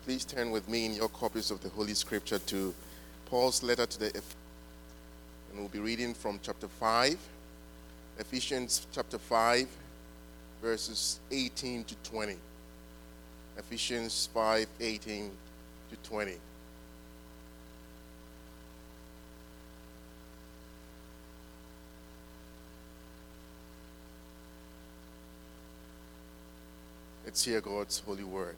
Please turn with me in your copies of the Holy Scripture to Paul's letter to the Ephesians. And we'll be reading from chapter 5, Ephesians chapter 5, verses 18 to 20. Ephesians 5, 18 to 20. Let's hear God's holy word.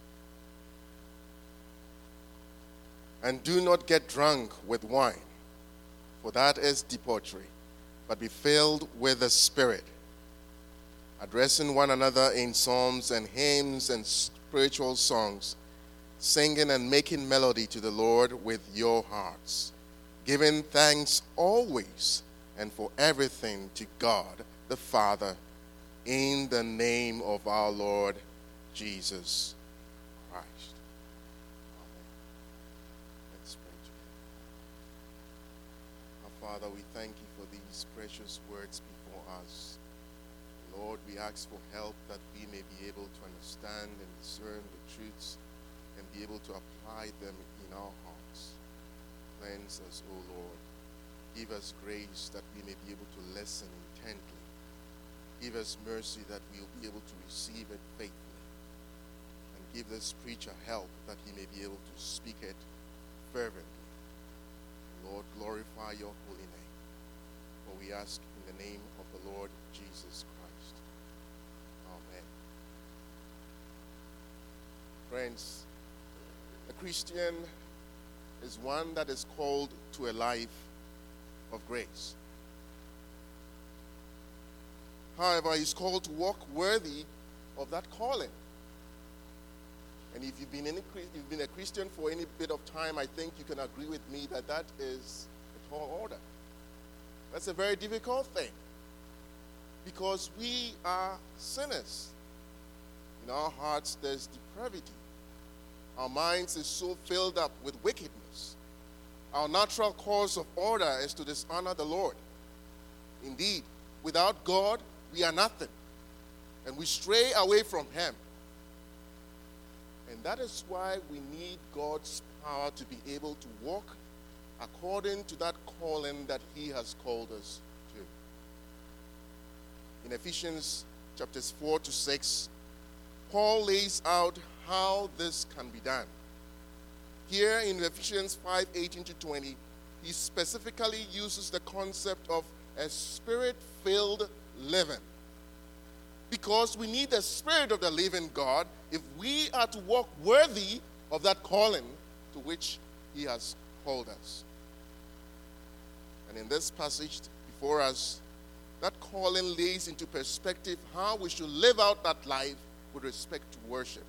And do not get drunk with wine, for that is debauchery, but be filled with the Spirit, addressing one another in psalms and hymns and spiritual songs, singing and making melody to the Lord with your hearts, giving thanks always and for everything to God the Father, in the name of our Lord Jesus Christ. Amen. Let's pray together. Our Father, we thank you for these precious words before us. Lord, we ask for help that we may be able to understand and discern the truths and be able to apply them in our hearts. Cleanse us, O Lord. Give us grace that we may be able to listen intently. Give us mercy that we will be able to receive it faithfully. And give this preacher help that he may be able to speak it fervently. Lord, glorify your holy name. For we ask in the name of the Lord Jesus Christ. Amen. Friends, a Christian is one that is called to a life of grace. However, he's called to walk worthy of that calling. And if you've been a Christian for any bit of time, I think you can agree with me that that is a tall order. That's a very difficult thing, because we are sinners. In our hearts, there's depravity. Our minds is so filled up with wickedness. Our natural course of order is to dishonor the Lord. Indeed, without God, we are nothing, and we stray away from Him. And that is why we need God's power to be able to walk according to that calling that He has called us to. In Ephesians chapters 4 to 6, Paul lays out how this can be done. Here in Ephesians 5, 18 to 20, he specifically uses the concept of a spirit-filled living. Because we need the Spirit of the living God if we are to walk worthy of that calling to which He has called us. And in this passage before us, that calling lays into perspective how we should live out that life with respect to worship.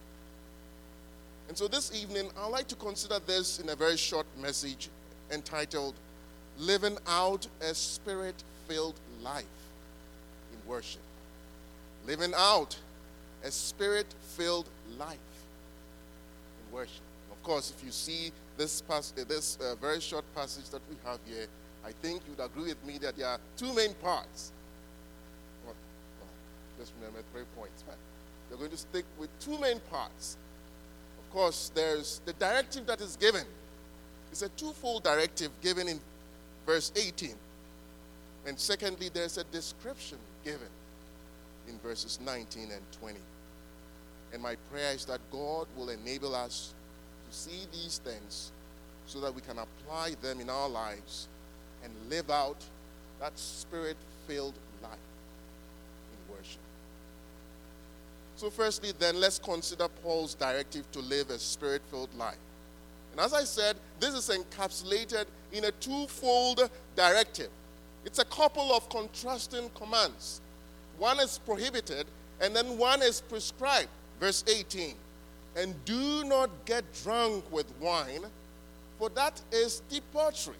And so this evening, I'd like to consider this in a very short message entitled, Living Out a Spirit-Filled Life in Worship. Living out a Spirit-Filled life in worship. Of course, if you see this very short passage that we have here, I think you'd agree with me that there are two main parts. Well, just remember 3 points, but we're going to stick with two main parts. Of course, there's the directive that is given. It's a twofold directive given in verse 18. And secondly, there's a description given in verses 19 and 20. And my prayer is that God will enable us to see these things so that we can apply them in our lives and live out that Spirit-filled life in worship. So firstly, then, let's consider Paul's directive to live a Spirit-filled life. And as I said, this is encapsulated in a twofold directive. It's a couple of contrasting commands. One is prohibited, and then one is prescribed. Verse 18, and do not get drunk with wine, for that is debauchery,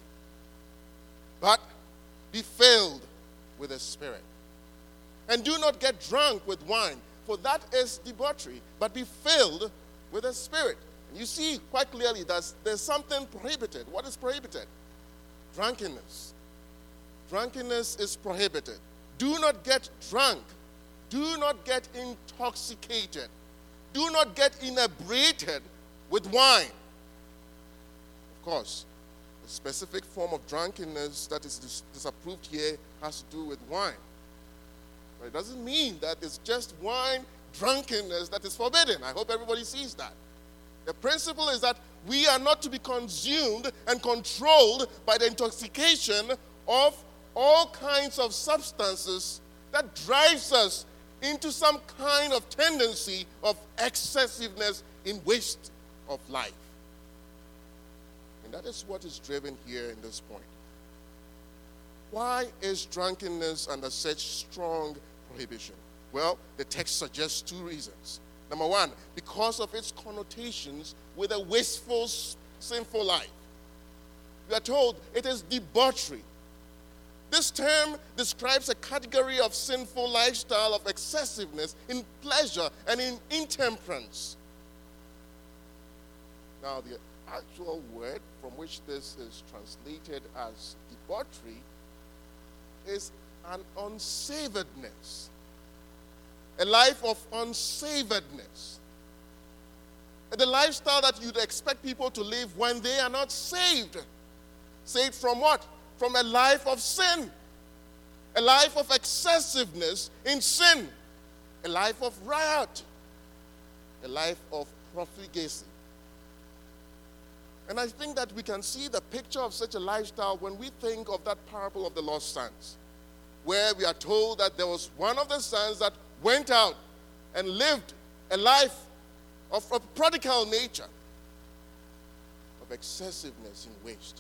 but be filled with the Spirit. And do not get drunk with wine, for that is debauchery, but be filled with the Spirit. And you see quite clearly that there's something prohibited. What is prohibited? Drunkenness. Drunkenness is prohibited. Do not get drunk. Do not get intoxicated. Do not get inebriated with wine. Of course, the specific form of drunkenness that is disapproved here has to do with wine. But it doesn't mean that it's just wine drunkenness that is forbidden. I hope everybody sees that. The principle is that we are not to be consumed and controlled by the intoxication of all kinds of substances that drives us into some kind of tendency of excessiveness in waste of life. And that is what is driven here in this point. Why is drunkenness under such strong prohibition? Well, the text suggests two reasons. Number one, because of its connotations with a wasteful, sinful life. We are told it is debauchery. This term describes a category of sinful lifestyle of excessiveness in pleasure and in intemperance. Now, the actual word from which this is translated as debauchery is an unsavoredness. A life of unsavoredness. The lifestyle that you'd expect people to live when they are not saved. Saved from what? From a life of sin. A life of excessiveness in sin. A life of riot. A life of profligacy. And I think that we can see the picture of such a lifestyle when we think of that parable of the lost sons, where we are told that there was one of the sons that went out and lived a life of a prodigal nature, of excessiveness in waste.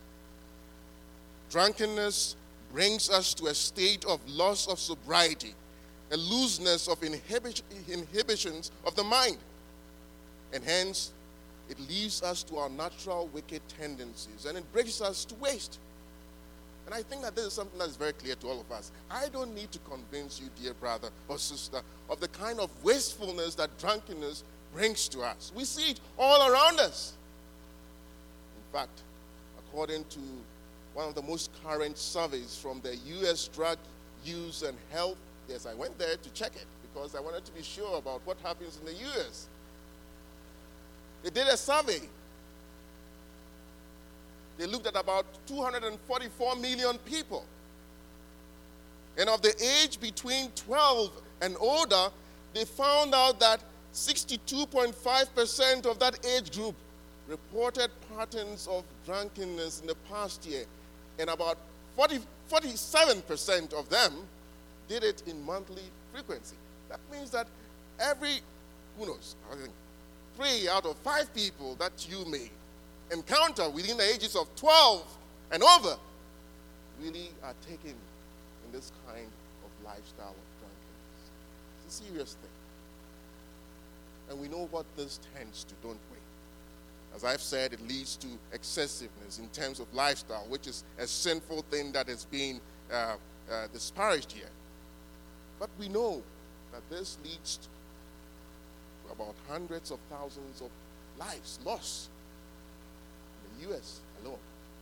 Drunkenness brings us to a state of loss of sobriety, a looseness of inhibitions of the mind, and hence it leaves us to our natural wicked tendencies, and it brings us to waste. And I think that this is something that is very clear to all of us. I don't need to convince you, dear brother or sister, of the kind of wastefulness that drunkenness brings to us. We see it all around us. In fact, according to one of the most current surveys from the U.S. Drug Use and Health, yes, I went there to check it because I wanted to be sure about what happens in the U.S. They did a survey. They looked at about 244 million people. And of the age between 12 and older, they found out that 62.5% of that age group reported patterns of drunkenness in the past year. And about 47% of them did it in monthly frequency. That means that every, who knows, I think 3 out of 5 people that you may encounter within the ages of 12 and over really are taken in this kind of lifestyle of drunkenness. It's a serious thing. And we know what this tends to, don't we? As I've said, it leads to excessiveness in terms of lifestyle, which is a sinful thing that is being disparaged here. But we know that this leads to about hundreds of thousands of lives lost in the U.S. alone.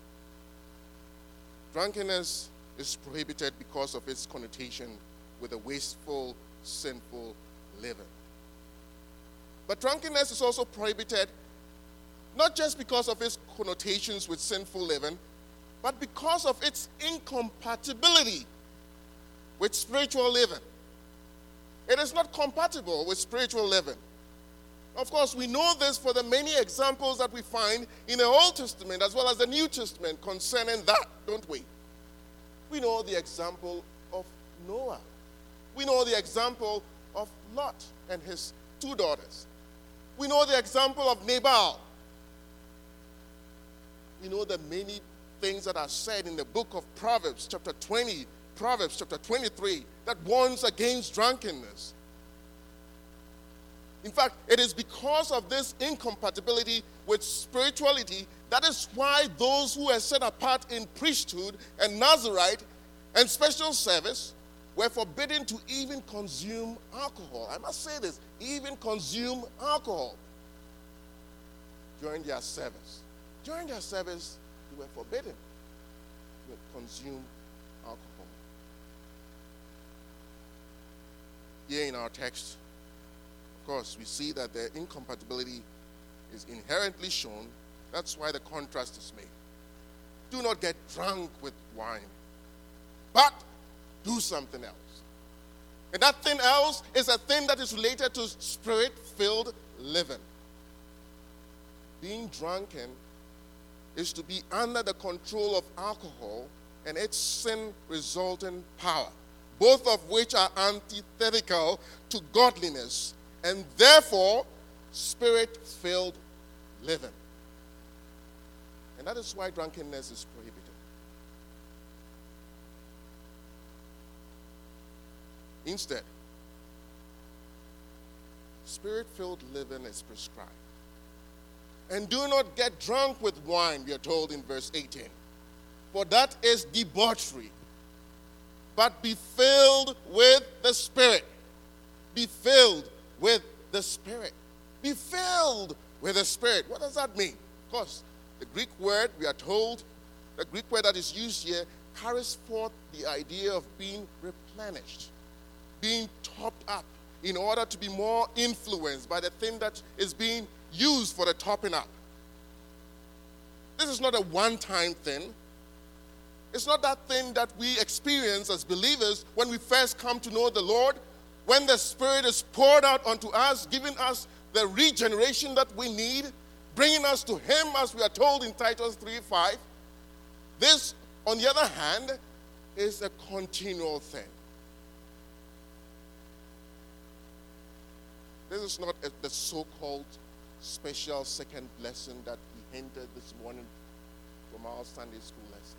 Drunkenness is prohibited because of its connotation with a wasteful, sinful living. But drunkenness is also prohibited not just because of its connotations with sinful living, but because of its incompatibility with spiritual living. It is not compatible with spiritual living. Of course, we know this for the many examples that we find in the Old Testament as well as the New Testament concerning that, don't we? We know the example of Noah. We know the example of Lot and his 2 daughters. We know the example of Nabal. We know the many things that are said in the book of Proverbs, chapter 20, Proverbs chapter 23, that warns against drunkenness. In fact, it is because of this incompatibility with spirituality that is why those who are set apart in priesthood and Nazirite and special service were forbidden to even consume alcohol. I must say this, even consume alcohol during their service. During their service, they were forbidden to consume alcohol. Here in our text, of course, we see that the incompatibility is inherently shown. That's why the contrast is made. Do not get drunk with wine, but do something else. And that thing else is a thing that is related to spirit-filled living. Being drunken is to be under the control of alcohol and its sin-resulting power, both of which are antithetical to godliness and therefore spirit-filled living. And that is why drunkenness is prohibited. Instead, spirit-filled living is prescribed. And do not get drunk with wine, we are told in verse 18. For that is debauchery. But be filled with the Spirit. Be filled with the Spirit. Be filled with the Spirit. What does that mean? Of course, the Greek word, we are told, the Greek word that is used here carries forth the idea of being replenished, being topped up in order to be more influenced by the thing that is being used for the topping up. This is not a one-time thing. It's not that thing that we experience as believers when we first come to know the Lord, when the Spirit is poured out onto us, giving us the regeneration that we need, bringing us to Him, as we are told in Titus 3:5. This, on the other hand, is a continual thing. This is not the so-called special second lesson that we hinted this morning from our Sunday school lesson.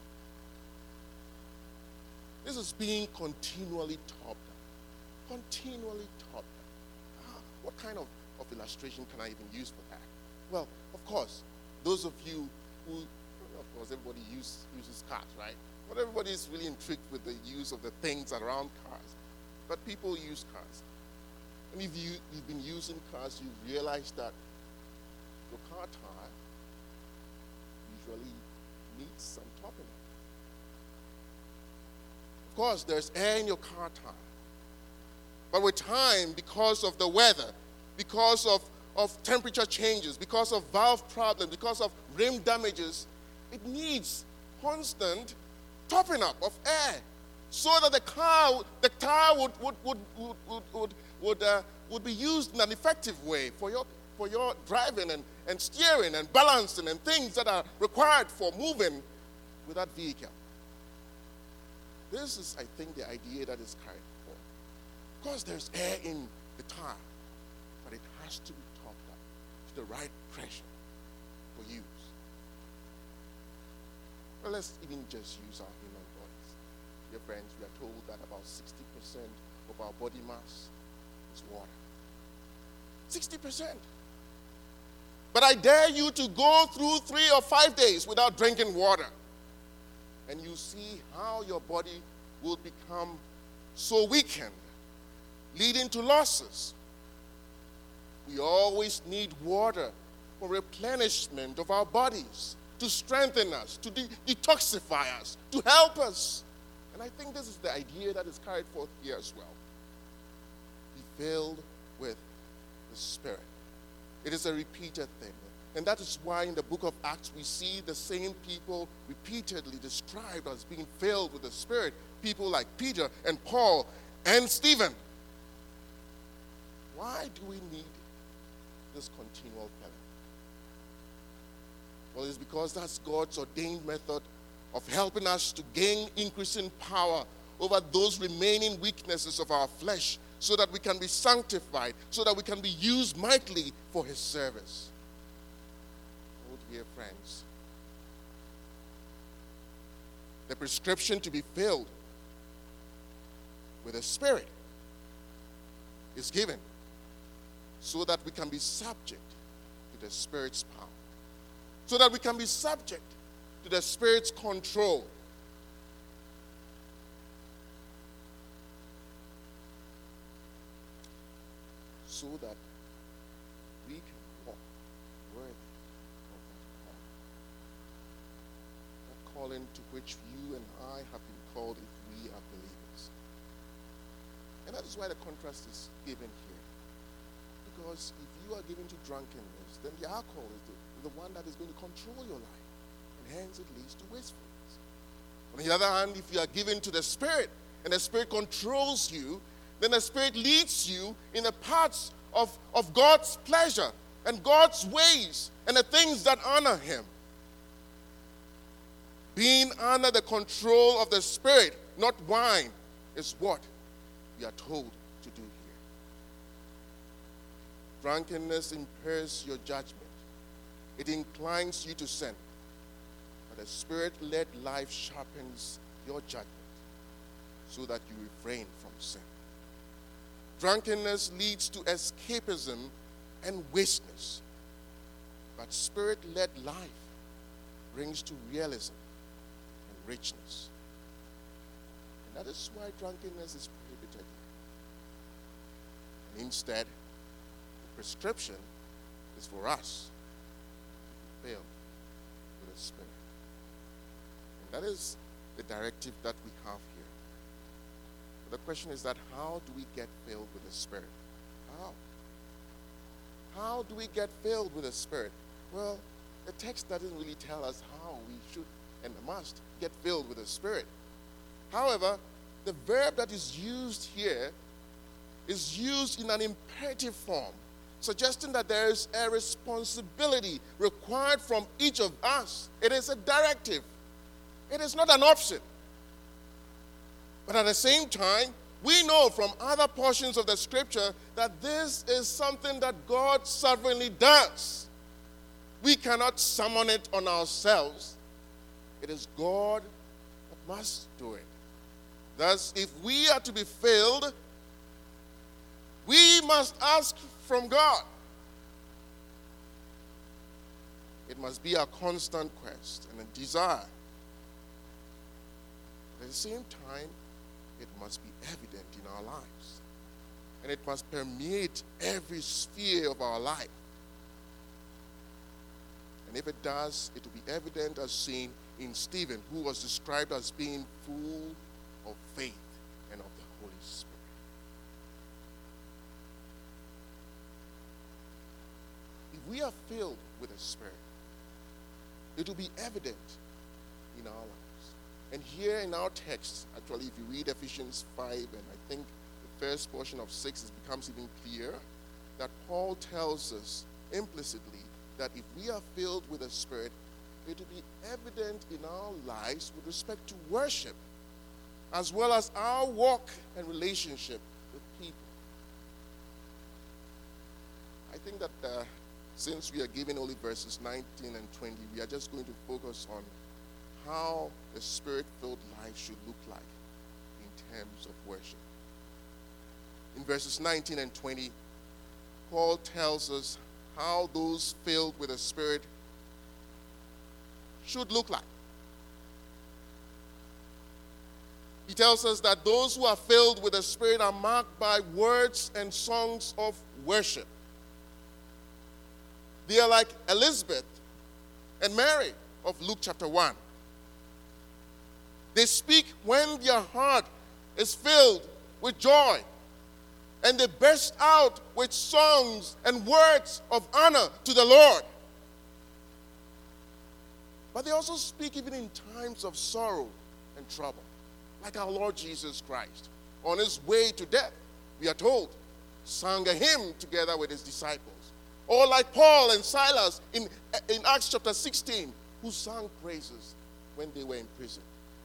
This is being continually topped up. Continually topped up. What kind of illustration can I even use for that? Well, of course, those of you who, of course, everybody uses cars, right? But everybody is really intrigued with the use of the things around cars. But people use cars. And if you've been using cars, you realize that your car tire usually needs some topping up. Of course, there's air in your car tire. But with time, because of the weather, because of temperature changes, because of valve problems, because of rim damages, it needs constant topping up of air so that the tire would be used in an effective way for your driving and steering and balancing and things that are required for moving with that vehicle. This is, I think, the idea that is carried forward. Of course, there's air in the tire, but it has to be topped up to the right pressure for use. Well, let's even just use our human bodies. Dear friends, we are told that about 60% of our body mass is water. 60%. But I dare you to go through 3 or 5 days without drinking water, and you see how your body will become so weakened, leading to losses. We always need water for replenishment of our bodies, to strengthen us, to detoxify us, to help us. And I think this is the idea that is carried forth here as well. Be filled with the Spirit. It is a repeated thing. And that is why in the book of Acts we see the same people repeatedly described as being filled with the Spirit. People like Peter and Paul and Stephen. Why do we need this continual filling? Well, it's because that's God's ordained method of helping us to gain increasing power over those remaining weaknesses of our flesh, so that we can be sanctified, so that we can be used mightily for His service. Oh, dear friends, the prescription to be filled with the Spirit is given so that we can be subject to the Spirit's power, so that we can be subject to the Spirit's control. So that we can walk worthy of that calling to which you and I have been called if we are believers. And that is why the contrast is given here. Because if you are given to drunkenness, then the alcohol is the one that is going to control your life. And hence it leads to wastefulness. On the other hand, if you are given to the Spirit, and the Spirit controls you, then the Spirit leads you in the paths of God's pleasure and God's ways and the things that honor Him. Being under the control of the Spirit, not wine, is what we are told to do here. Drunkenness impairs your judgment. It inclines you to sin. But a Spirit-led life sharpens your judgment so that you refrain from sin. Drunkenness leads to escapism and wasteness. But Spirit-led life brings to realism and richness. And that is why drunkenness is prohibited. And instead, the prescription is for us to be filled with the Spirit. And that is the directive that we have here. But the question is that how do we get filled with the Spirit? How? How do we get filled with the Spirit? Well, the text doesn't really tell us how we should and must get filled with the Spirit. However, the verb that is used here is used in an imperative form, suggesting that there is a responsibility required from each of us. It is a directive. It is not an option. But at the same time, we know from other portions of the Scripture that this is something that God sovereignly does. We cannot summon it on ourselves. It is God that must do it. Thus, if we are to be filled, we must ask from God. It must be a constant quest and a desire. At the same time, it must be evident in our lives. And it must permeate every sphere of our life. And if it does, it will be evident as seen in Stephen, who was described as being full of faith and of the Holy Spirit. If we are filled with the Spirit, it will be evident in our lives. And here in our text, actually, if you read Ephesians 5, and I think the first portion of 6, it becomes even clearer, that Paul tells us implicitly that if we are filled with the Spirit, it will be evident in our lives with respect to worship, as well as our walk and relationship with people. I think that since we are given only verses 19 and 20, we are just going to focus on how the Spirit-filled life should look like in terms of worship. In verses 19 and 20, Paul tells us how those filled with the Spirit should look like. He tells us that those who are filled with the Spirit are marked by words and songs of worship. They are like Elizabeth and Mary of Luke chapter 1. They speak when their heart is filled with joy, and they burst out with songs and words of honor to the Lord. But they also speak even in times of sorrow and trouble, like our Lord Jesus Christ. On his way to death, we are told, sang a hymn together with his disciples. Or like Paul and Silas in Acts chapter 16, who sang praises when they were in prison.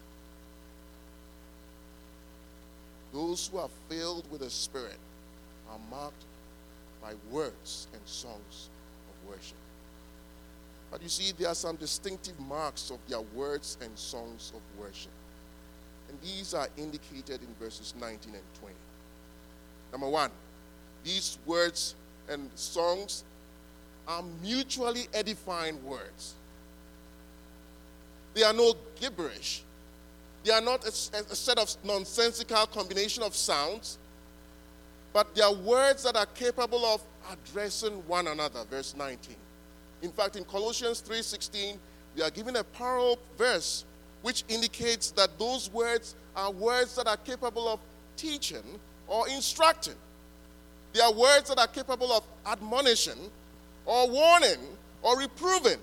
Those who are filled with the Spirit are marked by words and songs of worship. But you see, there are some distinctive marks of their words and songs of worship. And these are indicated in verses 19 and 20. Number one, these words and songs are mutually edifying words. They are no gibberish. They are not a set of nonsensical combination of sounds, but they are words that are capable of addressing one another. Verse 19. In fact, in Colossians 3:16, we are given a parallel verse which indicates that those words are words that are capable of teaching or instructing. They are words that are capable of admonition or warning or reproving.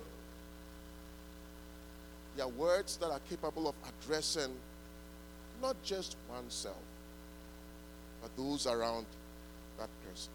They are words that are capable of addressing not just oneself, but those around that person.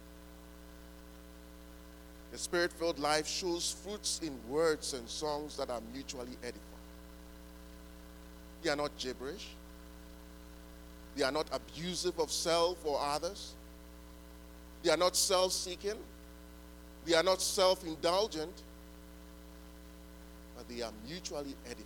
The Spirit-filled life shows fruits in words and songs that are mutually edifying. They are not gibberish. They are not abusive of self or others. They are not self-seeking. They are not self-indulgent. But they are mutually edifying.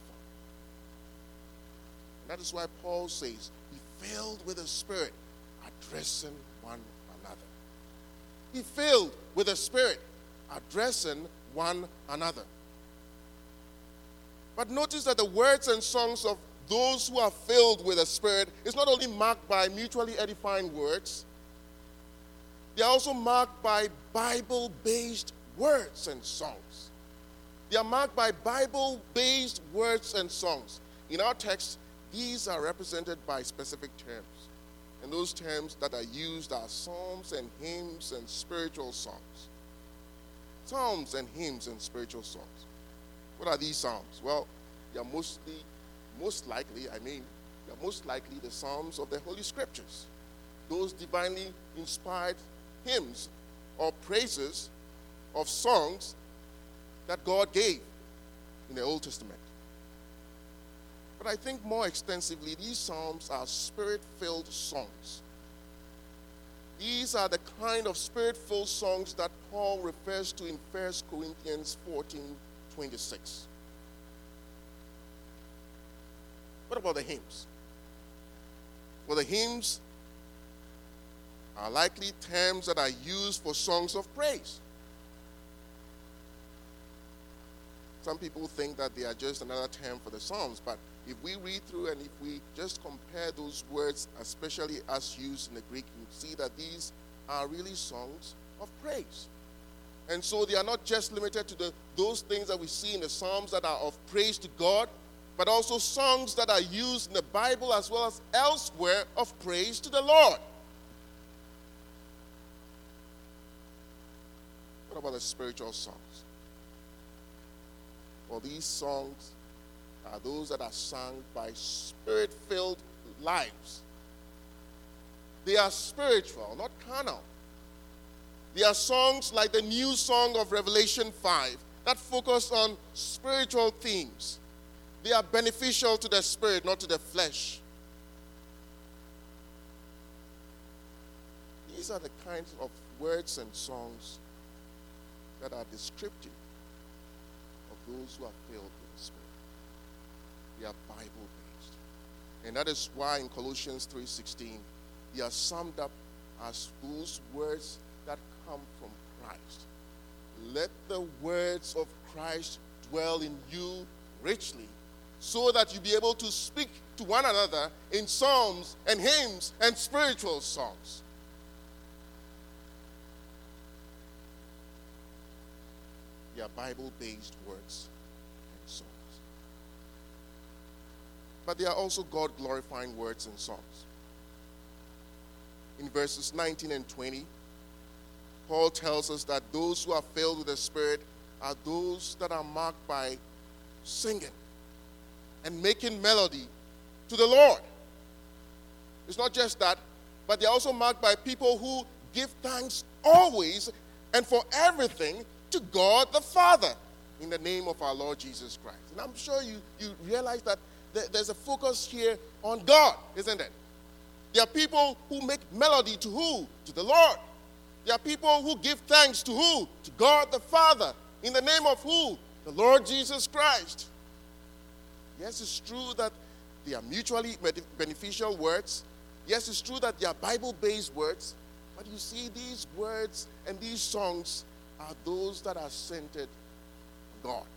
And that is why Paul says, be filled with the Spirit, addressing one another. Be filled with the Spirit, addressing one another. But notice that the words and songs of those who are filled with the Spirit is not only marked by mutually edifying words, they are also marked by Bible-based words and songs. They are marked by Bible-based words and songs. In our text, these are represented by specific terms. And those terms that are used are psalms and hymns and spiritual songs. Psalms and hymns and spiritual songs. What are these psalms? Well, they are most likely the psalms of the Holy Scriptures. Those divinely inspired hymns or praises of songs that God gave in the Old Testament. But I think more extensively, these psalms are Spirit-filled songs. These are the kind of Spirit-filled songs that Paul refers to in 1 Corinthians 14:26. What about the hymns? Well, the hymns are likely terms that are used for songs of praise. Some people think that they are just another term for the Psalms, but if we read through and if we just compare those words, especially as used in the Greek, you see that these are really songs of praise. And so they are not just limited to those things that we see in the Psalms that are of praise to God, but also songs that are used in the Bible as well as elsewhere of praise to the Lord. What about the spiritual songs? Well, these songs are those that are sung by Spirit-filled lives. They are spiritual, not carnal. They are songs like the new song of Revelation 5 that focus on spiritual themes. They are beneficial to the spirit, not to the flesh. These are the kinds of words and songs that are descriptive of those who are filled with the Spirit. They are Bible-based. And that is why in Colossians 3:16, they are summed up as those words that come from Christ. Let the words of Christ dwell in you richly, so that you be able to speak to one another in psalms and hymns and spiritual songs. They are Bible-based words and songs. But they are also God-glorifying words and songs. In verses 19 and 20, Paul tells us that those who are filled with the Spirit are those that are marked by singing and making melody to the Lord. It's not just that, but they're also marked by people who give thanks always and for everything to God the Father in the name of our Lord Jesus Christ. And I'm sure you realize that there's a focus here on God, isn't it? There are people who make melody to who? To the Lord. There are people who give thanks to who? To God the Father in the name of who? The Lord Jesus Christ. Yes, it's true that they are mutually beneficial words. Yes, it's true that they are Bible-based words. But you see, these words and these songs are those that are centered on God.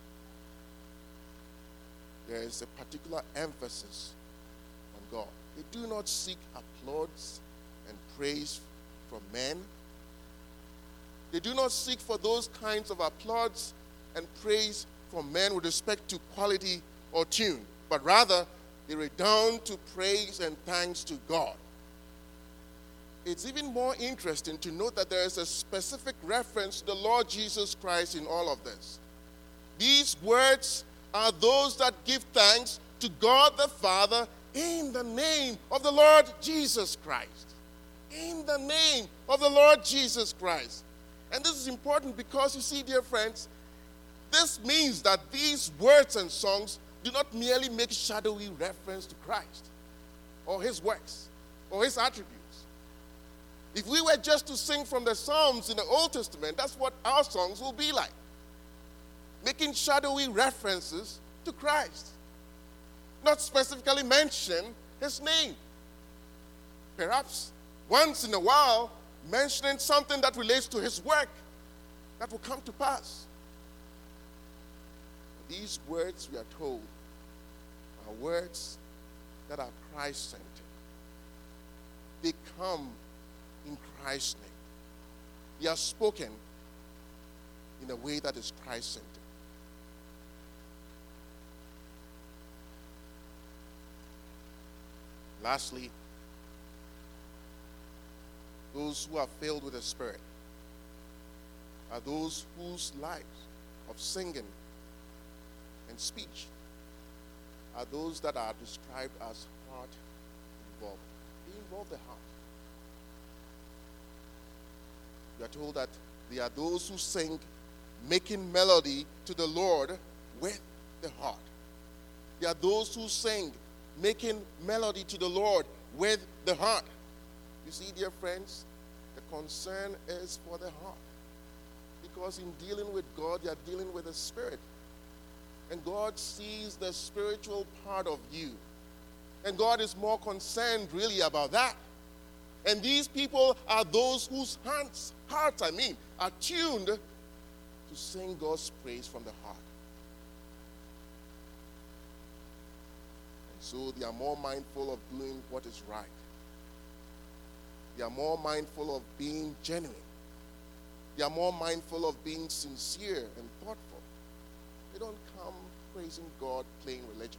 There is a particular emphasis on God. They do not seek applause and praise from men. They do not seek for those kinds of applause and praise from men with respect to quality or tune, but rather they redound to praise and thanks to God. it's even more interesting to note that there is a specific reference to the Lord Jesus Christ in all of this. These words are those that give thanks to God the Father in the name of the Lord Jesus Christ. In the name of the Lord Jesus Christ. And this is important because, you see, dear friends, this means that these words and songs do not merely make shadowy reference to Christ or his works or his attributes. If we were just to sing from the Psalms in the Old Testament, that's what our songs will be like. Making shadowy references to Christ. Not specifically mention his name. Perhaps once in a while, mentioning something that relates to his work that will come to pass. These words, we are told, are words that are Christ-centered. They come in Christ's name. They are spoken in a way that is Christ-centered. Lastly, those who are filled with the Spirit are those whose lives of singing and speech are those that are described as heart involved. They involve the heart. We are told that they are those who sing making melody to the Lord with the heart. They are those who sing making melody to the Lord with the heart. You see, dear friends, the concern is for the heart. Because in dealing with God, you are dealing with the Spirit. And God sees the spiritual part of you. And God is more concerned really about that. And these people are those whose hearts are tuned to sing God's praise from the heart. And so they are more mindful of doing what is right. They are more mindful of being genuine. They are more mindful of being sincere and thoughtful. They don't come praising God playing religion.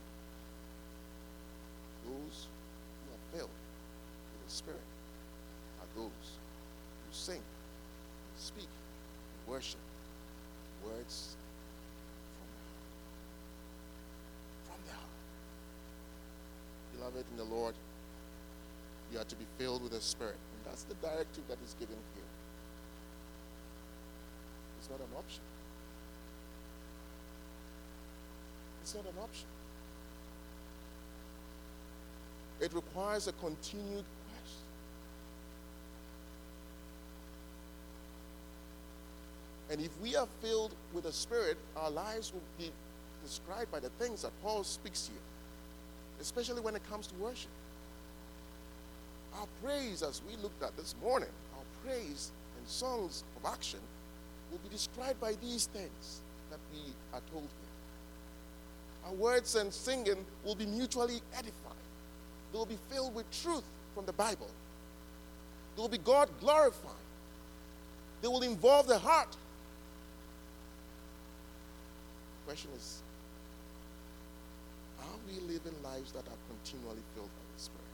Those who are filled with the Spirit are those who sing, speak, and worship words from the heart. Beloved in the Lord, you are to be filled with the Spirit. And that's the directive that is given here. It's not an option. It's not an option. It requires a continued quest. And if we are filled with the Spirit, our lives will be described by the things that Paul speaks here, especially when it comes to worship. Our praise, as we looked at this morning, our praise and songs of action will be described by these things that we are told here. Our words and singing will be mutually edifying. They will be filled with truth from the Bible. They will be God glorifying. They will involve the heart. The question is, are we living lives that are continually filled by the Spirit?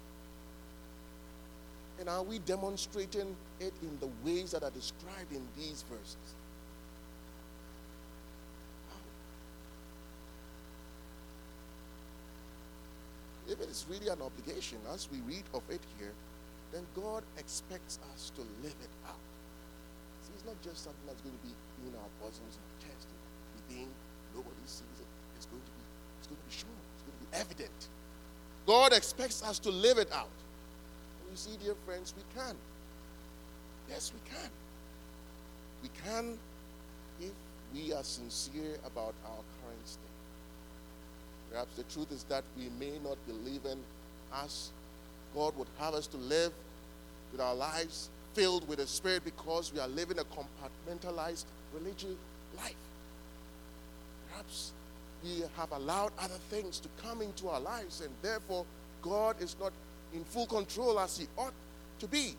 And are we demonstrating it in the ways that are described in these verses? If it is really an obligation, as we read of it here, then God expects us to live it out. See, it's not just something that's going to be in our bosoms and chest, within, nobody sees it. It's going to be shown. It's going to be evident. God expects us to live it out. And you see, dear friends, we can. Yes, we can. We can if we are sincere about our current state. Perhaps the truth is that we may not be living as God would have us to live, with our lives filled with the Spirit, because we are living a compartmentalized religious life. Perhaps we have allowed other things to come into our lives, and therefore God is not in full control as he ought to be.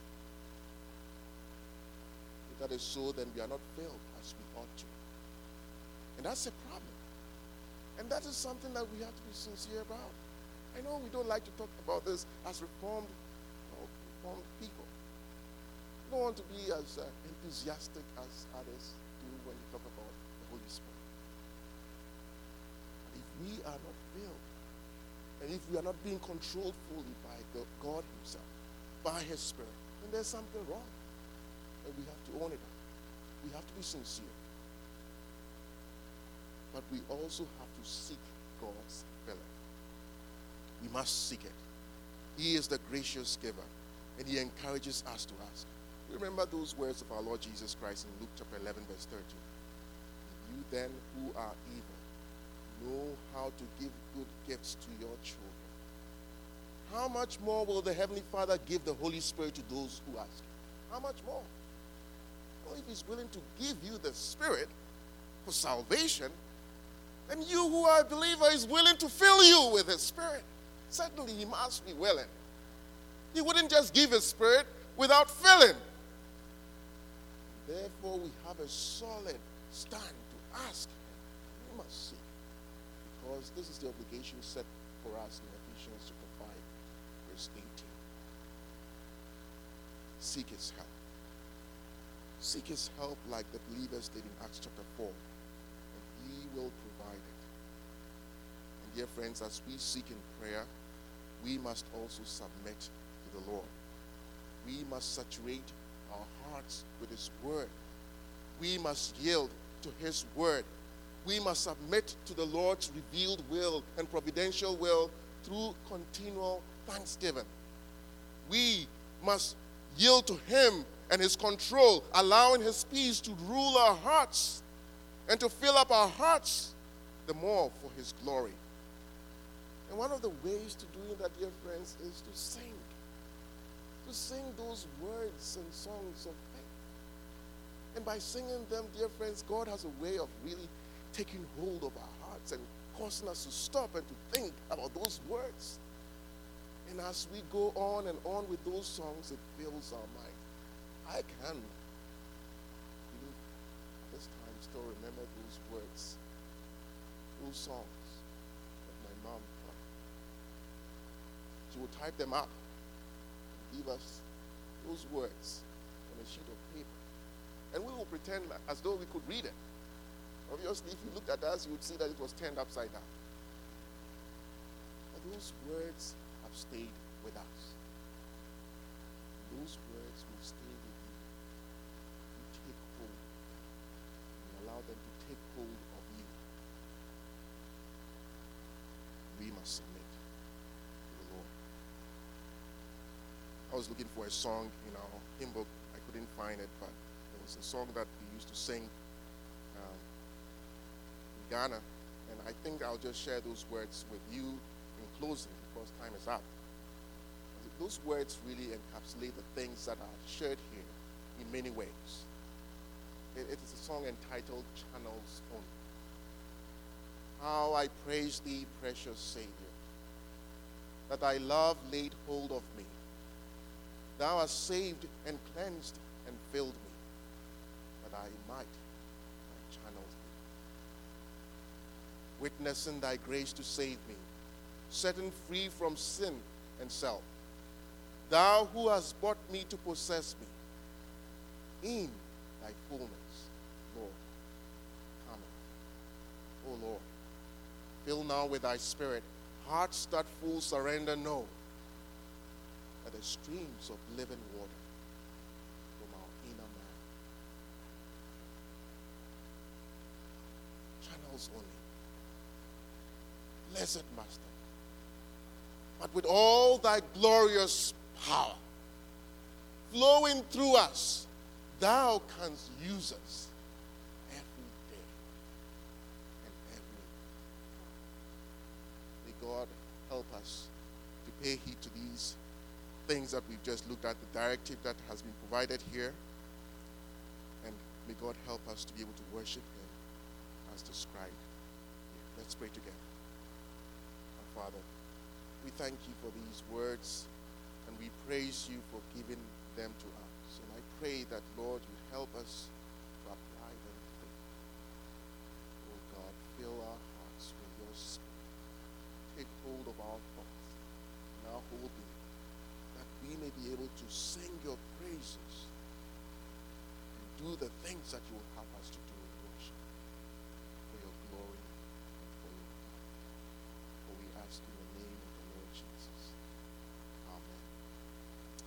If that is so, then we are not filled as we ought to. And that's a problem. And that is something that we have to be sincere about. I know we don't like to talk about this as Reformed uninformed people. We don't want to be as enthusiastic as others do when you talk about the Holy Spirit. But if we are not filled, and if we are not being controlled fully by God himself, by his Spirit, then there's something wrong. And we have to own it up. We have to be sincere. But we also have to seek God's filling. We must seek it. He is the gracious giver, and he encourages us to ask. Remember those words of our Lord Jesus Christ in Luke chapter 11, verse 13. You then who are evil know how to give good gifts to your children. How much more will the Heavenly Father give the Holy Spirit to those who ask? How much more? Well, if he's willing to give you the Spirit for salvation, then you who are a believer is willing to fill you with his Spirit. Certainly he must be willing. He wouldn't just give his Spirit without filling. Therefore, we have a solid stand to ask him. We must seek. Because this is the obligation set for us in Ephesians chapter 5, verse 18. Seek his help. Seek his help like the believers did in Acts chapter 4. And he will provide it. And dear friends, as we seek in prayer, we must also submit to the Lord. We must saturate our hearts with his word. We must yield to his word. We must submit to the Lord's revealed will and providential will through continual thanksgiving. We must yield to him and his control, allowing his peace to rule our hearts and to fill up our hearts the more for his glory. And one of the ways to doing that, dear friends, is to sing. To sing those words and songs of faith. And by singing them, dear friends, God has a way of really taking hold of our hearts and causing us to stop and to think about those words. And as we go on and on with those songs, it fills our mind. I can, this time, still remember those words, those songs that my mom taught. She would type them up and give us those words on a sheet of paper. And we will pretend as though we could read it. Obviously, if you looked at us, you would see that it was turned upside down. But those words have stayed with us. Those words will stay with you. You take hold of them. You allow them to take hold of you. We must submit to the Lord. I was looking for a song in our hymn book. I couldn't find it, but it was a song that we used to sing in Ghana. And I think I'll just share those words with you in closing because time is up. Those words really encapsulate the things that are shared here in many ways. It is a song entitled Channels Only. How I praise thee, precious Savior, that thy love laid hold of me. Thou hast saved and cleansed and filled me, that I might thy channels be. Witnessing thy grace to save me, setting free from sin and self. Thou who hast brought me to possess me, in thy fullness, Lord, cometh. O Lord, fill now with thy Spirit hearts that full surrender know, that the streams of living water from our inner man. Channels only. Blessed Master, but with all thy glorious power flowing through us, thou canst use us every day and every hour. May God help us to pay heed to these things that we've just looked at, the directive that has been provided here, and may God help us to be able to worship him as described here. Let's pray together. Our Father, we thank you for these words, and we praise you for giving them to us. And I pray that, Lord, you help us to apply them to faith. Oh God, fill our hearts with your Spirit. Take hold of our thoughts and our whole being, that we may be able to that you